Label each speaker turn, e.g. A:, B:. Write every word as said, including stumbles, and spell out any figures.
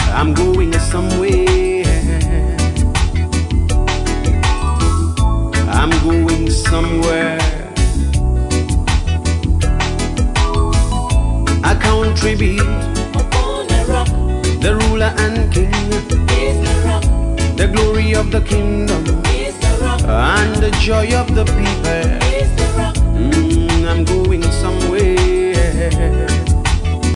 A: I'm going somewhere. I'm going somewhere. A country built upon a rock. The ruler and king is the rock. The glory of the kingdom is the rock. And the joy of the people is the rock. Mm.